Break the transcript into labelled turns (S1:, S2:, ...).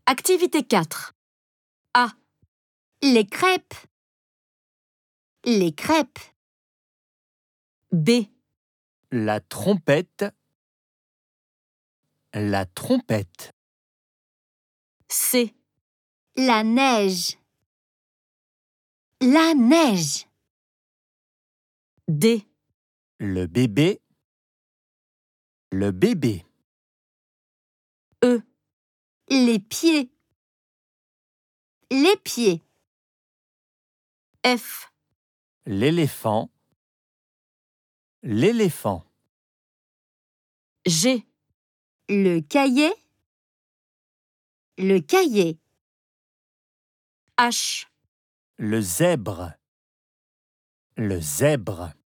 S1: Activité 4. A.
S2: Les crêpes. Les crêpes.
S1: B.
S3: La trompette. La trompette.
S1: C.
S2: La neige. La neige.
S1: D.
S3: Le bébé. Le bébé.
S1: E.
S2: Les pieds. Les pieds.
S1: F.
S3: L'éléphant. L'éléphant.
S1: G.
S2: Le cahier. Le cahier.
S1: H.
S3: Le zèbre. Le zèbre.